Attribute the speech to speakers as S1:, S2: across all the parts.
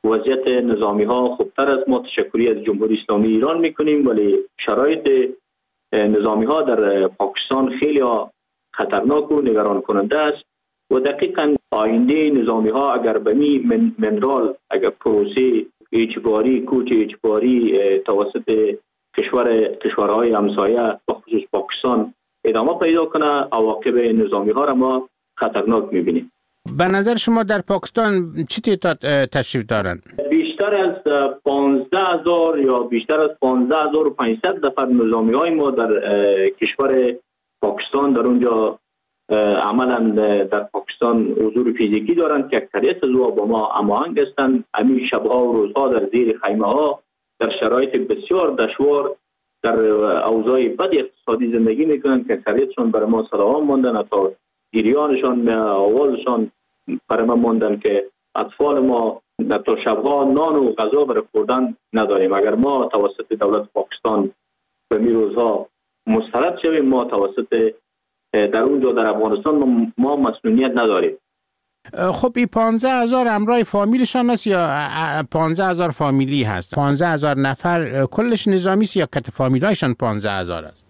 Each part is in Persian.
S1: وضعیت نظامی ها خوبتر است. ما تشکری از جمهوری اسلامی ایران میکنیم، ولی شرایط نظامی ها در پاکستان خیلی خطرناک و نگران کننده است و دقیقاً آینده نظامی ها اگر به منرال، اگر پروسه اجباری، کوچ اجباری توسط کشورهای همسایه و خصوص پاکستان ادامه پیدا کنه، عواقب نظامی ها را ما خطرناک میبینیم.
S2: به نظر شما در پاکستان چی تعداد تشریف دارند؟
S1: بیشتر از 15,000 یا بیشتر از 15,500 نفر نظامی های ما در کشور پاکستان در اونجا عملا در پاکستان حضور فیزیکی دارند که اکثریت از او با ما هماهنگ هستند. همین شبها و روزها در زیر خیمه ها در شرایط بسیار دشوار در اوضاع بد اقتصادی زندگی میکنند که اکثریتشون برای ما سلام ماندن، تا گریانشان آوازشان برای ما ماندن که اطفال ما تا شبها نان و غذا برای خوردن نداریم. اگر ما توسط دولت پاکستان به می روزها مسترد شویم، ما توسط در اونجا در افغانستان ما مسئولیت نداریم.
S2: خب این 15,000 همراه فامیلشان است یا 15,000 فامیلی هست؟ 15,000 نفر کلش نظامی است یا کت فامیلایشان 15,000 است؟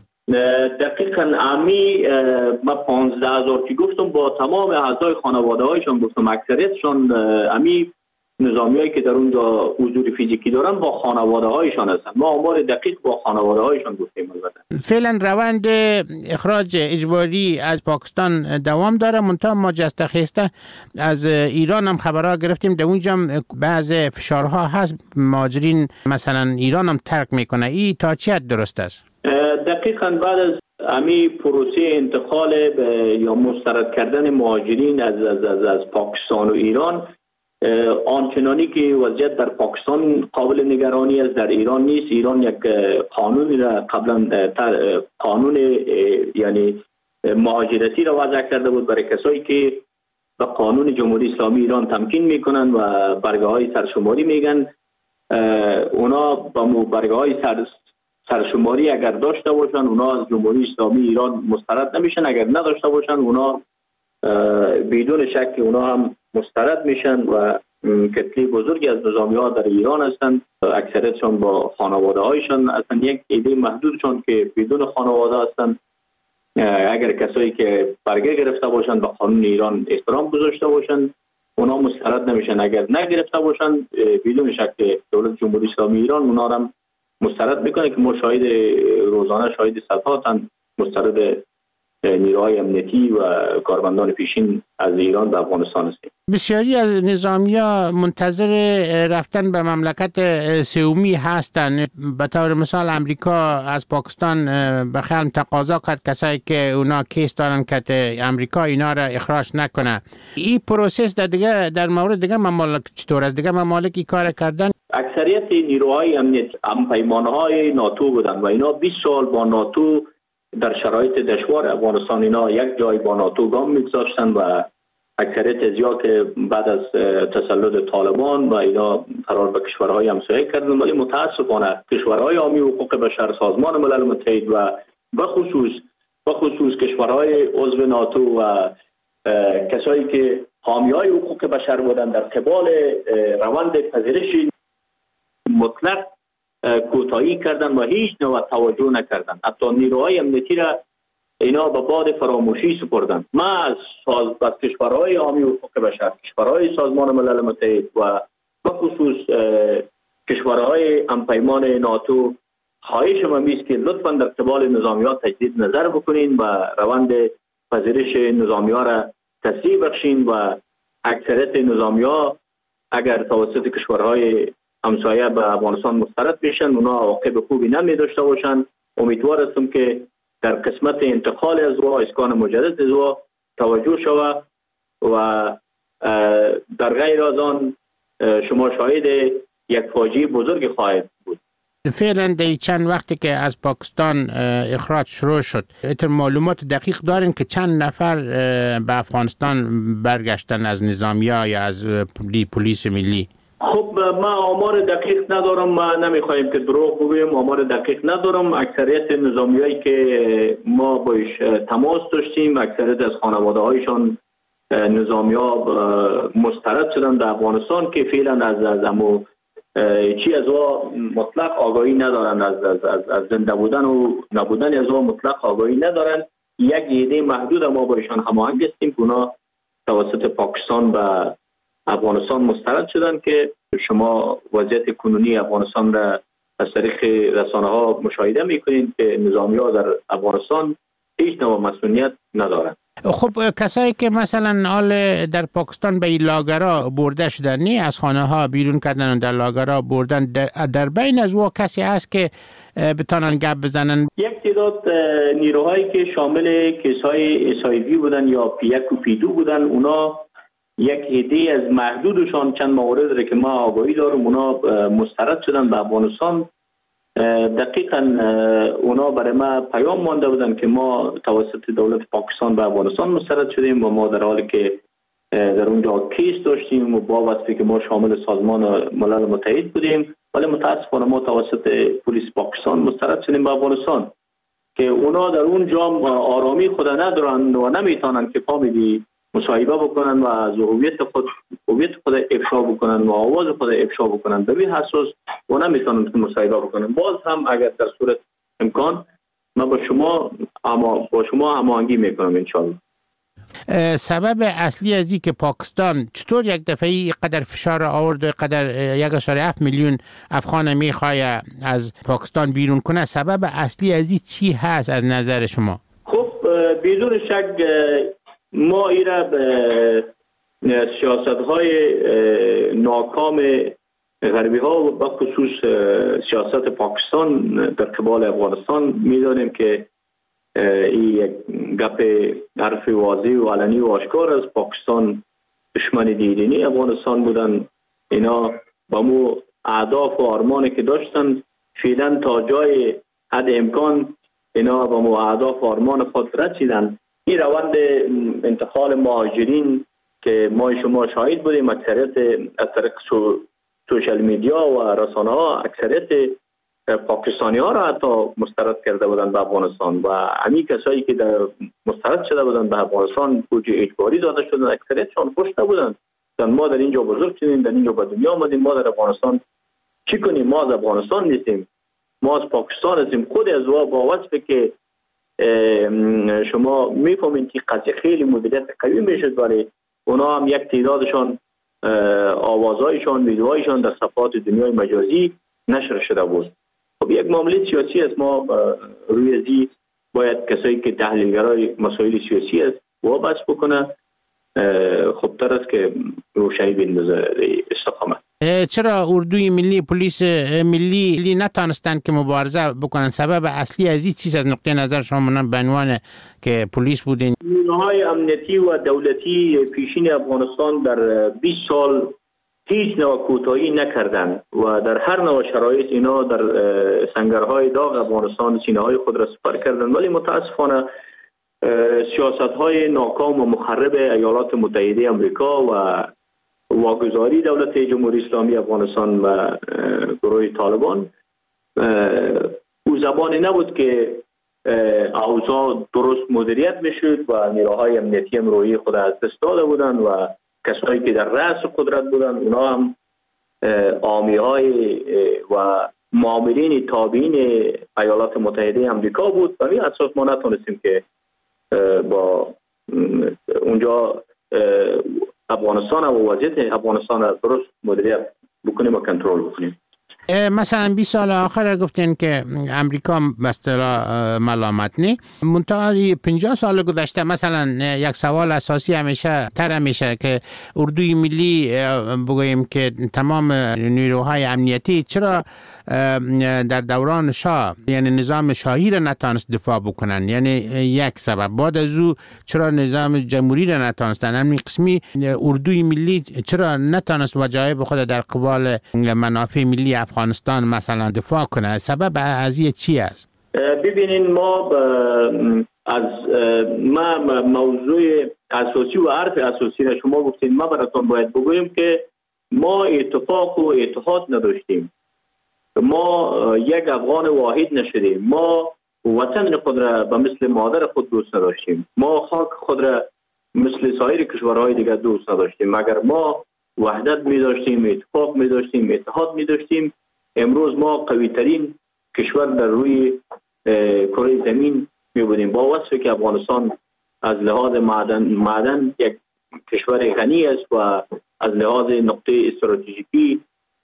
S1: دقیقاً امی ما 15,000 که گفتم با تمام اعضای خانواده هایشان گفتم، اکثریتشان امی نظامی هایی که در اونجا حضور فیزیکی دارن با خانواده هایشان هستن. ما آمار دقیق با خانواده هایشان گفتیم.
S2: فعلا روند اخراج اجباری از پاکستان دوام داره، منتها ما جسته خسته از ایران هم خبرها گرفتیم، در اونجا بعض فشارها هست، مهاجرین مثلا ایران هم ترک میکنه. این تا چی حد درست است؟
S1: دقیقاً بعد از امی پروسه انتقال یا مسترد کردن مهاجرین از پاکستان و ایران، آنچنانی که وضعیت در پاکستان قابل نگرانی است در ایران نیست. ایران یک قانونی را قبلا قانون یعنی مهاجرتی را وضع کرده بود برای کسایی که به قانون جمهوری اسلامی ایران تمکین میکنن و برگه های سرشماری میگن. اونا با برگه های سرشماری اگر داشته باشن اونا از جمهوری اسلامی ایران مسترد نمیشن، اگر نداشته باشن اونا بدون شک اونا هم مسترد میشن و کتله بزرگی از نظامی ها در ایران هستند. اکثریتشان با خانواده هایشان هستند. یک عده محدودشان که بدون خانواده هستند. اگر کسایی که برگه گرفته باشند به قانون ایران احترام گذاشته باشند اونا مسترد نمیشن. اگر نگرفته باشند بدون شک دولت جمهوری اسلامی ایران اونا هم مسترد میکنه که ما شاهد روزانه شاهد صفات مسترد نیروهای امنیتی و کارمندان پیشین از ایران به افغانستان هستیم. بسیاری
S2: از نظامی‌ها منتظر رفتن به مملکت سومی هستند. به طور مثال امریکا از پاکستان به خلم تقاضا کرد کسایی که اونا کیس دارن که امریکا اینا را اخراج نکنه. این پروسس در مورد دیگه ممالک چطور است؟ دیگه ممالکی کار کردن؟
S1: اکثریت نیروهای امنیت همپیمانهای ناتو بودن و اینا 20 سال با ناتو در شرایط دشوار افغانستان اینا یک جای با ناتو گام میگذاشتن و اکثریت ازیا که بعد از تسلط طالبان و اینا قرار به کشورهای همسایه کردن، ولی متاسفانه کشورهای حامی حقوق بشر، سازمان ملل متحد و به خصوص کشورهای عضو ناتو و کسایی که حامیای حقوق بشر بودن در قبال روند پذیرش مطلق کوتاهی کردن و هیچ نوع توجه نکردن. حتی نیروهای امنیتی را اینا به باد فراموشی سپردن. ما از کشورهای حامی حقوق بشر، کشورهای سازمان ملل متحد و به خصوص کشورهای همپیمان ناتو خواهش ما است که لطفاً در قبال نظامی‌ها تجدید نظر بکنین و روند پذیرش نظامی‌ها را تسریع بخشین و اکثریت نظامی‌ها اگر توسط کشورهای همسایه به افغانستان مسترد بشن اونا عواقب خوبی نمی داشته باشن. امیدوار هستم که در قسمت انتقال از او اسکان مجدد از او توجه شود و در غیر از آن شما شاهد یک فاجعه بزرگ خواهد بود.
S2: فعلا در چند وقتی که از پاکستان اخراج شروع شد معلومات دقیق دارین که چند نفر به افغانستان برگشتن از نظامی‌ها یا از پلیس ملی؟
S1: خب ما آمار دقیق ندارم، ما نمیخوایم که دروغ بگویم، آمار دقیق ندارم. اکثریت نظامیایی که ما باش تماس داشتیم اکثریت از خانواده هایشان نظامی ها مسترد شدن در افغانستان که فعلا از امو چی از مطلق آگاهی ندارن، از زنده بودن و نبودن از مطلق آگاهی ندارن. یک ایده محدود ما با ایشان هماهنگ هستیم که اونا توسط پاکستان و افغانستان مسترد شدن که شما وضعیت کنونی افغانستان را از طریق رسانه ها مشاهده میکنید که نظامی ها در افغانستان هیچ نوع مسئولیت ندارند.
S2: خب کسایی که مثلا حال در پاکستان به این لاگرها برده شدن، نه از خانه ها بیرون کردن و در لاگرها بردن، در بین از او کسی هست که بتانن گپ بزنن؟ یک
S1: تعداد نیروهایی که شامل کیس‌های SIV بودن یا P1 و P2 بودن، اونا یک عده از محدودشان چند مورد را که ما آگاهی دارم اونا مسترد شدن به افغانستان. دقیقاً اونا برای ما پیام مانده بودن که ما توسط دولت پاکستان به افغانستان مسترد شدیم و ما در حالی که در اونجا کیس داشتیم و با وصفی که ما شامل سازمان ملل متحد بودیم، ولی متاسفانه ما توسط پلیس پاکستان مسترد شدیم به افغانستان که اونا در اونجا آرامی خود ندارن و نمیتونن که فامیلی مصاحبه بکنن و از هویت خود افشا بکنن و آواز خود افشا بکنن. به این اساس و نمیتونن که مصاحبه بکنن. باز هم اگر در صورت امکان من با شما هماهنگی میکنم انشالله.
S2: سبب اصلی از این که پاکستان چطور یک دفعه قدر فشار آورد و قدر 1.7 میلیون افغان میخواه از پاکستان بیرون کنه، سبب اصلی از این چی هست از نظر شما؟
S1: خب بدون شک ما ایره سیاست های ناکام غربی ها و به خصوص سیاست پاکستان در قبال افغانستان میدانیم که این یک گپ حرف واضح و علنی و آشکار از پاکستان دشمن دیرینی افغانستان بودن. اینا با مو اهداف و آرمانی که داشتن فعلا تا جای حد امکان اینا با مو اهداف و آرمان خود رسیدن. این روند انتقال مهاجرین که ما شما شاهد بودیم اکثریت از طریق سوشال میدیا و رسانه ها اکثریت پاکستانی ها را حتی مسترد کرده بودند به افغانستان و همین کسایی که در مسترد شده بودند به افغانستان بوجه اجباری داده شدند، اکثریتشان خوش نبودند. ما در اینجا بزرگ شدیم، در اینجا به دنیا آمدیم، ما در افغانستان چی کنیم؟ ما از افغانستان نیستیم، ما از پاکستان هستیم. خود از با وصفی که شما میفهمید که قضیه خیلی مدیریت قوی میشد، ولی اونا هم یک تعدادشان آوازهایشان ویدیوهایشان در صفحات دنیای مجازی نشر شده بود. خب یک معامله سیاسی است. ما روی ازی باید کسایی که تحلیلگرای مسائل سیاسی است وابسته بکنه. خب تر است که روشنی بندازه استقامت.
S2: چرا اردوی ملی پلیس ملی نتانستند که مبارزه بکنن؟ سبب اصلی از این چیز از نقطه نظر شما به عنوان که پلیس بودین؟
S1: نیروهای امنیتی و دولتی پیشین افغانستان در 20 سال هیچ نوع کوتاهی نکردند و در هر نوع شرایط اینا در سنگرهای داغ افغانستان سینه‌های خود را سپر کردند. ولی متاسفانه سیاست‌های ناکام و مخرب ایالات متحده آمریکا و واگذاری دولت جمهوری اسلامی افغانستان و گروه طالبان او زبانی نبود که اوضاع درست مدیریت میشد و نیروهای امنیتی هم روی خود از دست داده بودند و کسایی که در رأس قدرت بودند اونا هم حامی‌های و مامورین تابعین ایالات متحده آمریکا بود. و این اساس ما نتونستیم که با اونجا افغانستان و وضعیت افغانستان را درست مدیریت بکنیم و کنترل بکنیم.
S2: مثلا 20 سال آخر گفتین که امریکا به اصطلاح ملامت نی، منتها 50 سال گذشته مثلا یک سوال اساسی همیشه میشه که اردوی ملی بگوییم که تمام نیروهای امنیتی چرا در دوران شاه یعنی نظام شاهی را نتونست دفاع بکنن؟ یعنی یک سبب. بعد از او چرا نظام جمهوری را نتونستن؟ همین قسمی اردوی ملی چرا نتونست وجایب خود در قبال منافع ملی افغانستان مثلا دفاع کنه؟ سبب از این چی است؟
S1: ببینین ما از موضوع اساسی و حرف اساسی را شما گفتین، ما براتون باید بگویم که ما اتفاق و اتحاد نداشتیم، ما یک افغان واحد نشدیم، ما وطن خود را به مثل مادر خود دوست نداشتیم، ما خاک خود را مثل سایر کشورهای دیگر دوست نداشتیم. اگر ما وحدت می داشتیم، اتفاق می داشتیم، اتحاد می داشتیم، امروز ما قوی ترین کشور در روی کره زمین می بودیم. با وصفی که افغانستان از لحاظ معدن یک کشور غنی است و از لحاظ نقطه استراتژیکی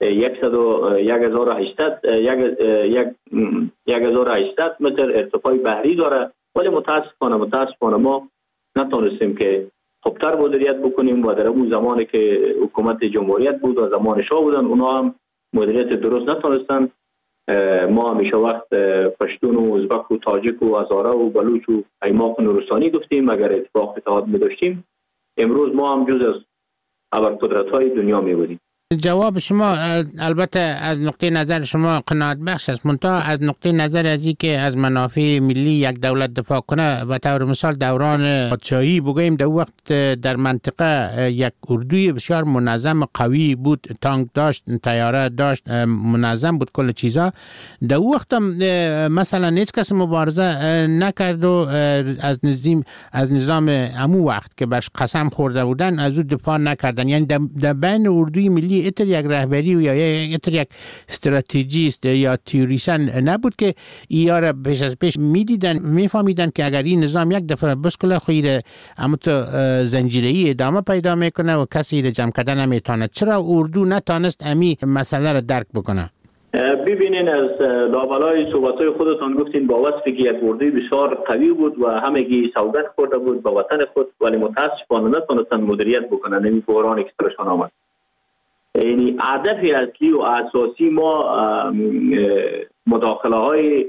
S1: 1800 متر ارتفاع بحری داره، ولی متاسفانه ما نتونستیم که خوبتر مدیریت بکنیم و در اون زمانی که حکومت جمهوریت بود و زمان شاه بودن اونا هم مدیریت درست نتونستن. ما همیشه وقت پشتون و ازبک و تاجیک و هزاره و بلوچ و ایماق و نورستانی گفتیم. اگر اتحاد می داشتیم امروز ما هم جز از ابرقدرت‌های دنیا می بودیم.
S2: جواب شما البته از نقطه نظر شما قناعت بخش است، منتها از نقطه نظر از این که از منافع ملی یک دولت دفاع کنه، به طور مثال دوران پادشاهی بگوییم در وقت در منطقه یک اردوی بسیار منظم قوی بود، تانک داشت، طیاره داشت، منظم بود کل چیزا. در وقت مثلا هیچ کس مبارزه نکرد و از نظام امو وقت که برش قسم خورده بودن از او دفاع نکردن. یعنی در بین اردوی ملی اتر یک رهبری و یا اتر یک استراتژیست یا تیوریسن نبود که اینا را پیش از پیش میدیدن، میفهمیدن که اگر این نظام یک دفعه بسکله خیره اما تو زنجیره‌ای ادامه پیدا میکنه و کسی را جمع کردن نمیتونه. چرا اردو نتانست امی مسئله را درک بکنه؟
S1: ببینین از لابلای صحبت‌های خودتان گفتین با وصفی که یک اردوی بسیار قوی بود و همگی سوگند خورده بود به وطن خود، ولی متاسفانه نتونستن مدیریت بکنن این بحرانی که سرشان آمد. یعنی هدف اصلی و اساسی ما مداخله های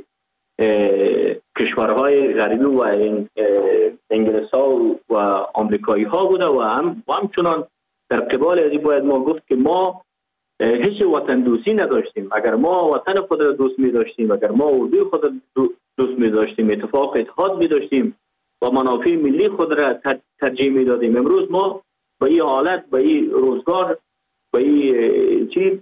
S1: کشورهای غربی و انگلیس ها و آمریکایی ها بوده و همچنان در قبال ازی باید ما گفت که ما هیچ وطن دوستی نداشتیم. اگر ما وطن خود را دوست می داشتیم، اگر ما اردوی خود را دوست می داشتیم، اتحاد می داشتیم و منافع ملی خود را ترجیح می دادیم، امروز ما به این حالت، به این روزگار، به این چی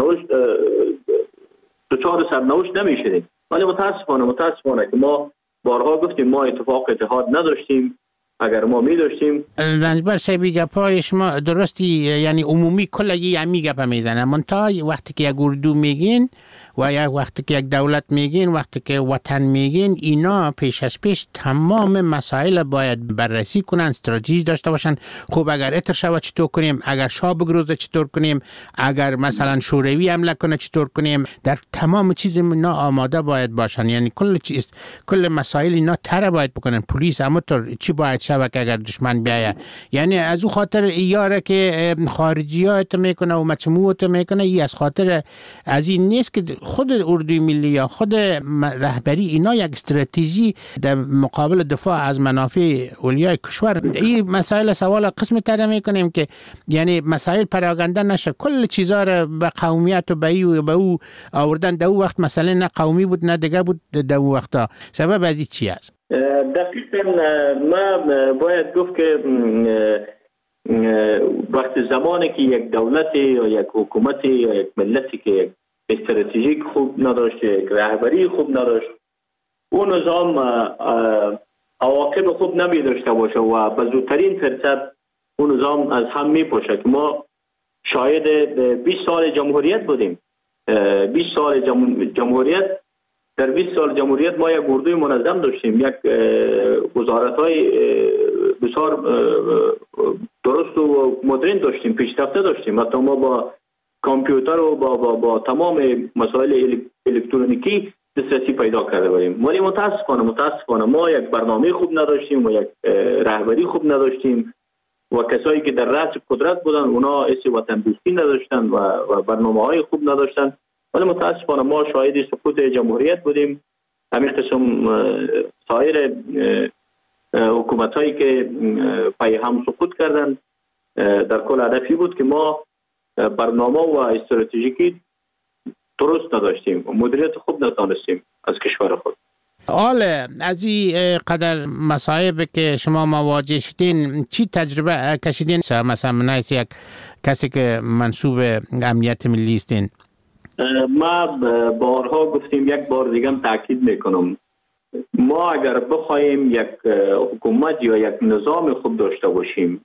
S1: دچار سرنوشت نمی شدیم. ولی متاسفانه که ما بارها گفتیم ما اتحاد نداشتیم. اگر ما می داشتیم.
S2: رنجبر صاحبی گپای شما درستی، یعنی عمومی کل یمی گپ میزنه، منتها وقتی که یک اردو میگین و یا وقتی که یک دولت میگین، وقتی که وطن میگین، اینا پیش از پیش تمام مسائل باید بررسی کنن، استراتژی داشته باشن. خب اگر اتر شود چطور کنیم، اگر شاه بگروزه چطور کنیم، اگر مثلا شوروی حمله کنه چطور کنیم، در تمام چیز اینا آماده باید باشن. یعنی کل مسائل اینا تر باید بکنن. پلیس همونطور چی باید شود که اگر دشمن بیایه. یعنی از او خاطر ایاره که خارجیات میکنه و مجموعات میکنه، ای از خاطر از این نیست که خود اردوی ملی یا خود رهبری اینا یک استراتژی در مقابل دفاع از منافع اولیای کشور. این مسائل سوال قسم تر میکنیم که یعنی مسائل پراگنده نشه، کل چیزا را به قومیت و به او آوردن. در او وقت مسئله نه قومی بود نه دیگه بود. در او وقتا سبب از این چی است؟
S1: دقیقاً ما باید گفت که وقت زمانی که یک دولتی یا یک حکومتی یا یک ملتی که یک استراتژیک خوب نداشت، یک رهبری خوب نداشت، اون نظام عواقب خوب نمی داشته باشه و به زودترین فرصت اون نظام از هم می پاشه. که ما شاید 20 سال جمهوریت بودیم. 20 سال جمهوریت، در 20 سال جمهوریت ما یک اردوی منظم داشتیم، یک وزارت‌های بسیار درست و مدرن داشتیم، پیشرفته داشتیم. حتی ما با کامپیوتر و با تمام مسائل الکترونیکی دسترسی پیدا کرده بودیم. ولی متاسفانه ما یک برنامه خوب نداشتیم و یک رهبری خوب نداشتیم و کسایی که در رأس قدرت بودن اونا حس وطن دوستی نداشتن و برنامه‌های خوب نداشتن. ولی متاسفانه ما شاهد سقوط جمهوریت بودیم. همین قسم سایر حکومت‌هایی که پای هم سقوط کردند در کل هدفی بود که ما برنامه و استراتژیکی درست نداشتیم و مدیریت خوب نتونستیم از کشور خود.
S2: حال از این قدر مصائب که شما مواجه شدین، چی تجربه کشیدین؟ مثلا من یک کسی که منصوب امنیت ملی استین.
S1: ما بارها گفتیم، یک بار دیگه تاکید میکنم، ما اگر بخوایم یک حکومت یا یک نظام خوب داشته باشیم،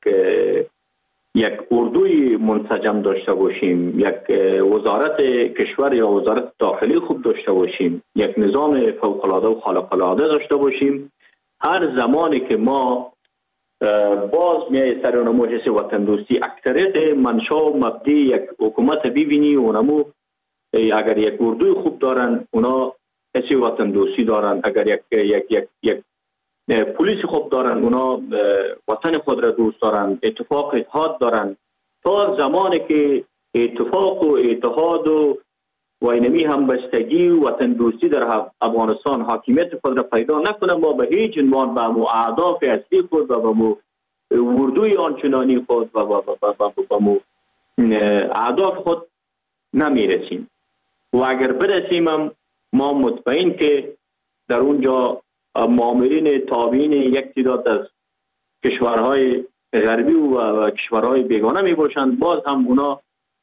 S1: یک اردوی منسجم داشته باشیم، یک وزارت کشور یا وزارت داخلی خوب داشته باشیم، یک نظام فوق‌العاده و خارق‌العاده داشته باشیم، هر زمانی که ما باز میای سر اونمو حس وطن دوستی، اکثریت منشا و مبدی یک حکومت ببینی اونمو اگر یک اردوی خوب دارن اونا حس وطن دوستی دارن، اگر یک پلیس خوب دارن اونا وطن خود را دوست دارن، اتفاق اتحاد دارن. تا زمانی که اتفاق و اتحاد و اینمی همبستگی و وطن دوستی در افغانستان حاکمیت خود را پیدا نکنه، ما به هیچ عنوان به مو اهداف اصلی خود و به مو اردوی آنچنانی خود و به مو اهداف خود نمیرسیم. و اگر برسیم هم ما مطمئن که در اونجا مامورین تابعین یک تعداد از کشورهای غربی و کشورهای بیگانه می باشند، باز هم اونا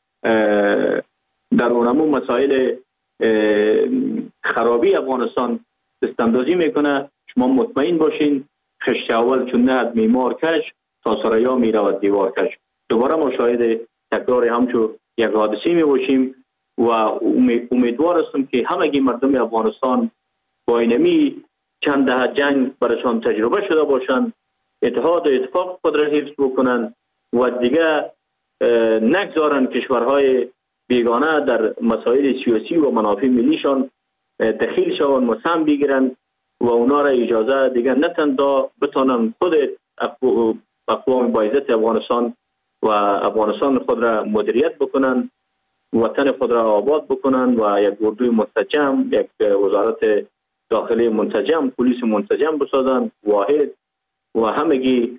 S1: در اونمو مسائل خرابی افغانستان دستاندازی میکنه. شما مطمئن باشین خشت اول چون نه میمار کش تا سریا می رود دیوار کش. دوباره ما شاهد تکرار همچو یک حادثه می باشیم و امیدوار هستم که همگی مردم افغانستان با اینمی چند دهه جنگ برشان تجربه شده باشند، اتحاد و اتفاق خود را حفظ بکنند و دیگه نگذارن کشورهای بیگانه در مسائل سیاسی و منافع ملیشان دخیل شوند و سهم بگیرند و اونا را اجازه دیگه نتن تا بتانن خود اقوام باعزت افغانستان و افغانستان خود را مدیریت بکنن، وطن خود را آباد بکنن و یک اردوی منسجم، یک وزارت داخلی منسجم، پلیس منسجم بسازن، واحد و همگی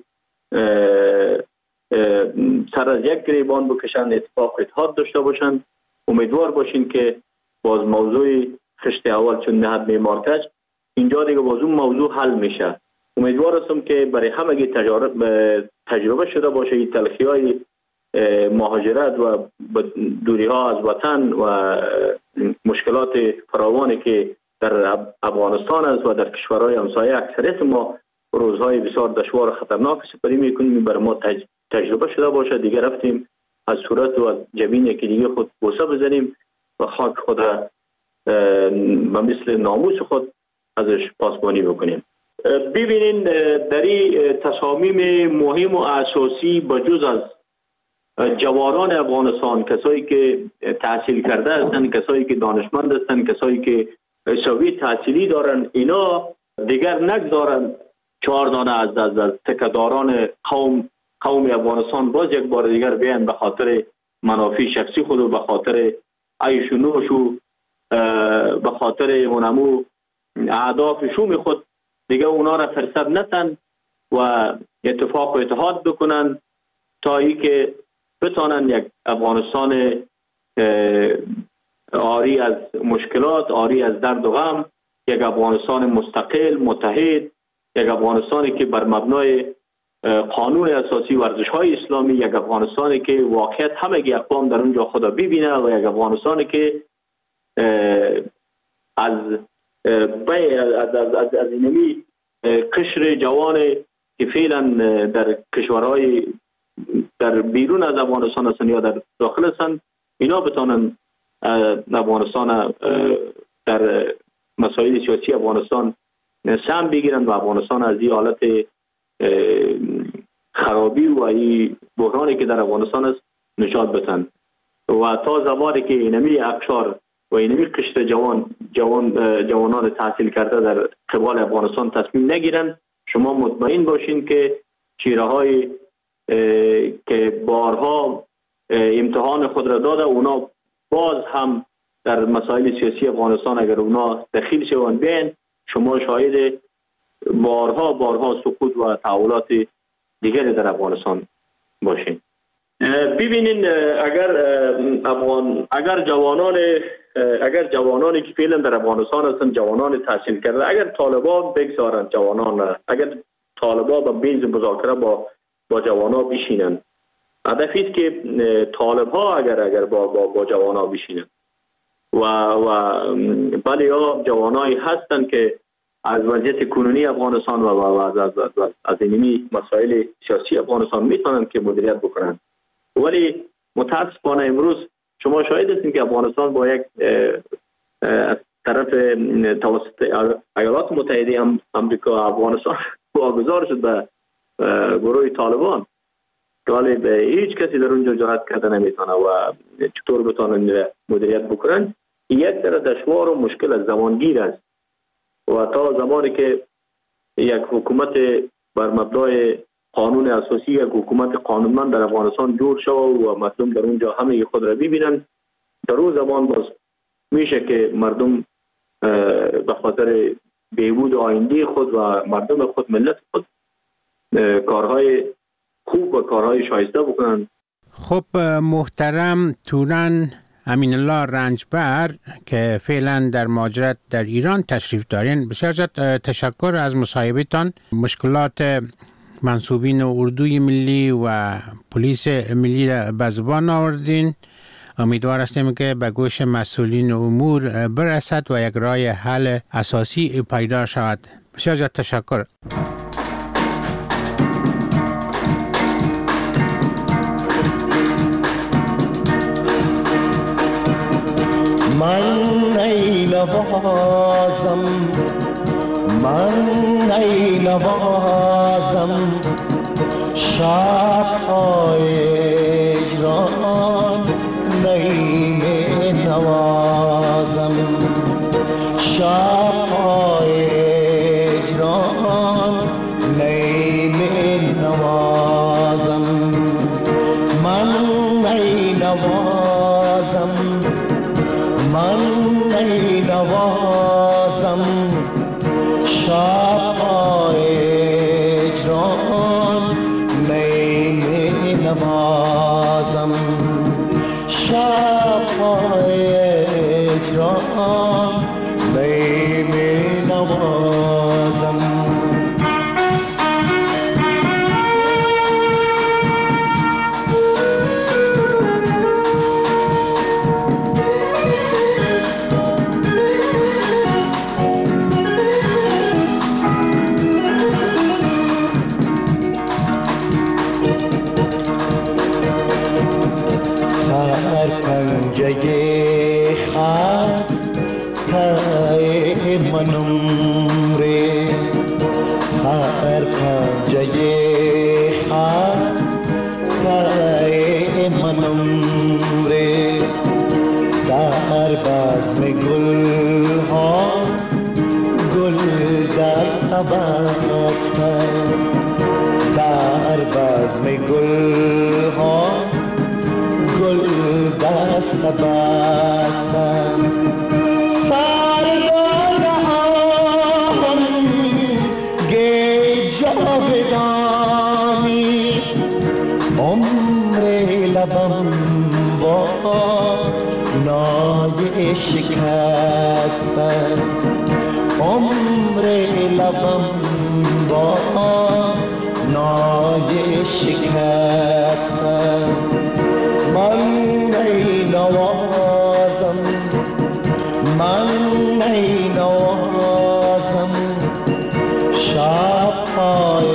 S1: سر از یک گریبان بکشن، اتفاق اتحاد داشته باشن. امیدوار باشین که باز موضوع خشت اول چون نهد میمارکش اینجا دیگه باز اون موضوع حل میشه. امیدوار هستم که برای همگی تجربه شده باشه این تلخی های مهاجرت و دوری ها از وطن و مشکلات فراوانی که در افغانستان است و در کشورهای همسایه اکثریت ما روزهای بسیار دشوار و خطرناک سپری میکنیم، برای ما تجربه شده باشه. دیگه رفتیم از صورت و از جبین یکی دیگه خود بوسه بزنیم و خاک خود را به مثل ناموس خود ازش پاسبانی بکنیم. ببینین در این تصامیم مهم و اساسی بجز از جوانان افغانستان، کسایی که تحصیل کرده هستند، کسایی که دانشمند هستند، کسایی که سوی تحصیلی دارن، اینا دیگر نگذارن 4 دانه از تکداران قوم افغانستان باز یک بار دیگر بیان به خاطر منافع شخصی خود و به خاطر عیش و نوش و به خاطر اونمو اهداف شوم خود دیگه اونا را فرصت نتن و اتفاق و اتحاد بکنن تا ای که بتانن یک افغانستان عاری از مشکلات، عاری از درد و غم، یک افغانستان مستقل، متحد، یک افغانستانی که بر مبنای قانون اساسی و ارزش‌های اسلامی، یک افغانستانی که واقعیت همگی اقوام در اونجا خدا ببینه و یک افغانستانی که از اینمی قشر جوان که فعلا در کشورهای در بیرون از افغانستان هستند یا در داخل هستند، اینا بتانن افغانستان در مسائل سیاسی افغانستان سهم بگیرن و افغانستان از این حالت خرابی و این بحرانی که در افغانستان است نجات بدن. و تا زمانی که اینمی اقشار و اینمی قشر جوانان تحصیل کرده در قبال افغانستان تصمیم نگیرن، شما مطمئن باشین که چیره‌های که بارها امتحان خود را داده اونا باز هم در مسائل سیاسی افغانستان اگر اونا دخیل شوند بین، شما شاهد بارها سقوط و تحولات دیگری در افغانستان باشین. ببینین اگر جوانانی که فعلا در افغانستان هستند، جوانان تحصیل کرده، اگر طالبان بگذارن جوانان، اگر طالبان به میز مذاکره با جوانا بشینن، هدفی است که طالبها اگر با جوانا بشینن و بله ها جوانایی هستند که از وضعیت کنونی افغانستان و از اینمی مسائل سیاسی افغانستان میتونن که مدیریت بکنن. ولی متاسفانه امروز شما شاهد هستید که افغانستان با یک از طرف توسط ایالات متحده آمریکا افغانستان واگذار شد به گروه طالبان. ولی به هیچ کسی در اونجا جرأت کرده نمیتونه و چطور بتونن مدیریت بکنن. یک در دشوار و مشکل از زمانگیر است و تا زمانی که یک حکومت بر مبنای قانون اساسی، یک حکومت قانونمند در افغانستان جور شود و مردم در اونجا همه خود را ببینن، در اون زمان باز میشه که مردم به خاطر بهبود آینده خود و مردم خود، ملت خود، کارهای خوب و کارهای شایسته بکنن.
S2: خب محترم تورن امین الله رنجبر که فعلا در مهاجرت در ایران تشریف دارین، بسیار زیاد تشکر از مصاحبهتان. مشکلات منصوبین اردوی ملی و پلیس ملی را به زبان آوردین. امیدوار هستیم که به گوش مسئولین امور برسد و یک راه حل اساسی پیدا شود. بسیار زیاد تشکر.
S3: من ای نوازم، من ای نوازم، شب‌های اجران نیم نوازم، شب‌های اجران نیم نوازم، من ای نوازم، من ای نوازم، شب‌های اجران نیم نوازم، شب‌های اجران نیم نوازم. سرپنجه خسته منم ره، سرپنجه خسته منم ره، در بزم گل ها گل دست بسته، در بزم گل ها گل دست بستم، سرگردان گی جاودانی، عمر لبم با نای شکستم، عمر لبم با نای شکستم، من ای نوازم، من ای نوازم، شب‌های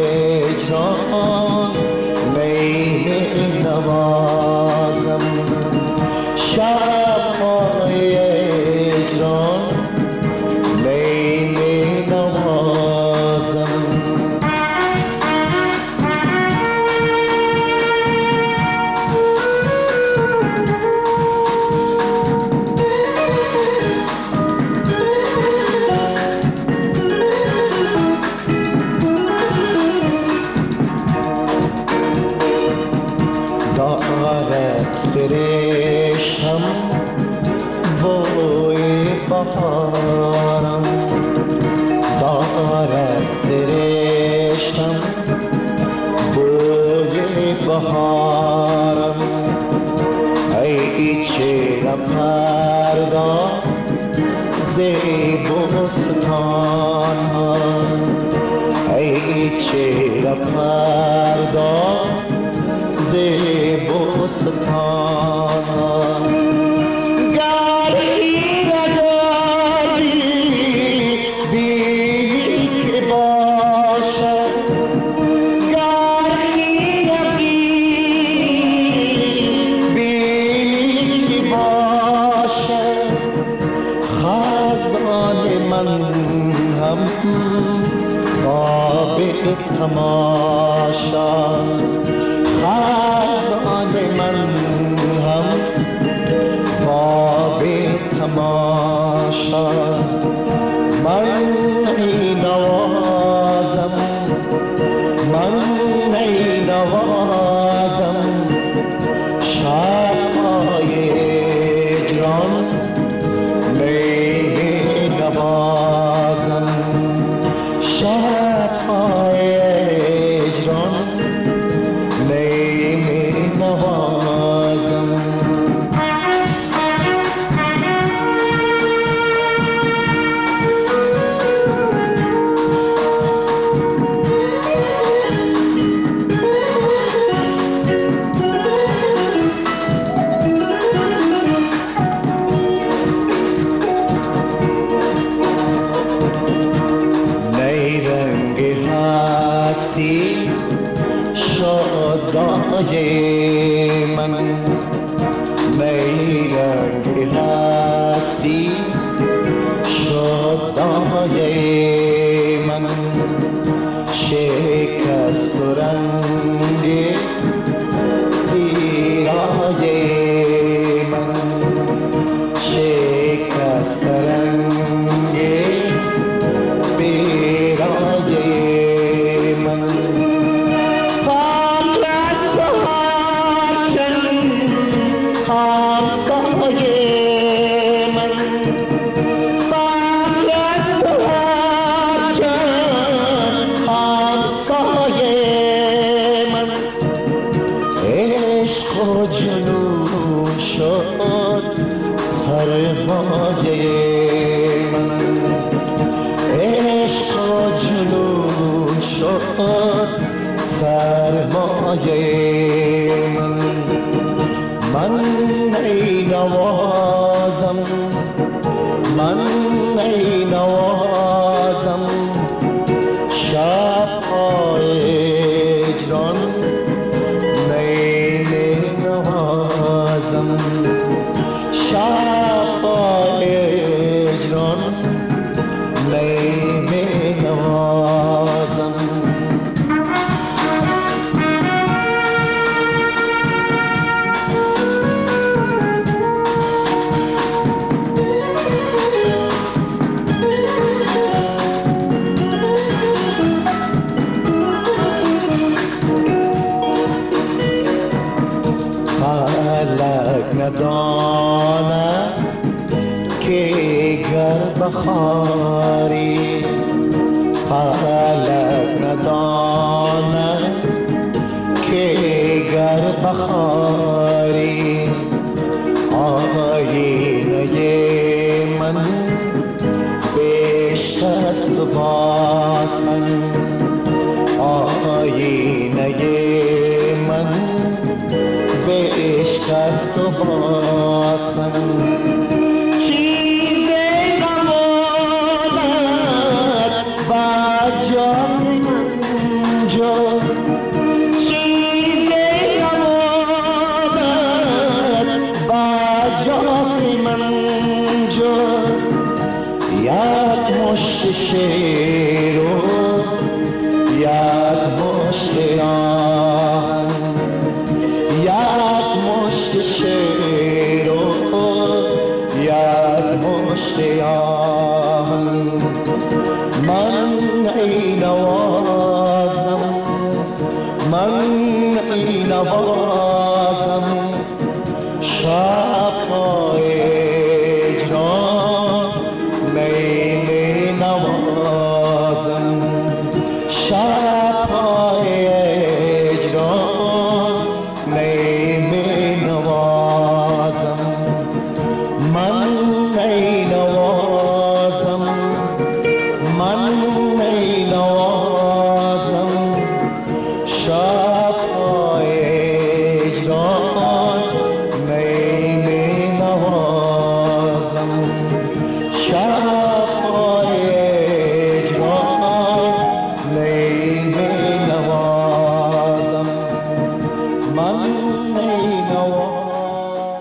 S3: اجران نیم نوازم، شب‌های اجران نیم نوازم. فرشتم بوی بهارم، دارد فرشتم بوی بهارم، ای چهره پرداز بستان ها، ای چهره پرداز بستان ها، گری نداری بی هم خواب تماشا، خزان من هم خواب تماشا. من ای نوازم، من ای نوازم، شب‌های هجران می نوازم، شب‌های هجران می نوازم. شادای من نیرنگ هستی، شادای من شکست و رنگ پیرای من، شکست رنگ پیرای من. من ای نوازم، من ای نوازم، شب‌های هجران می نوازم، شب‌های هجران می نوازم. نداند که گر بخاری، فلک نداند که گر بخاری، آینه من بشکست باسن، آینه من بشکست و باسن. چیزی نماند با جان من جز، چیزی نماند با جان من جز، یک مشت شیر و یک مشت آهن، یک مشت شیر و یک مشت آهن. من ای نوازم، من ای نوازم، شب‌ها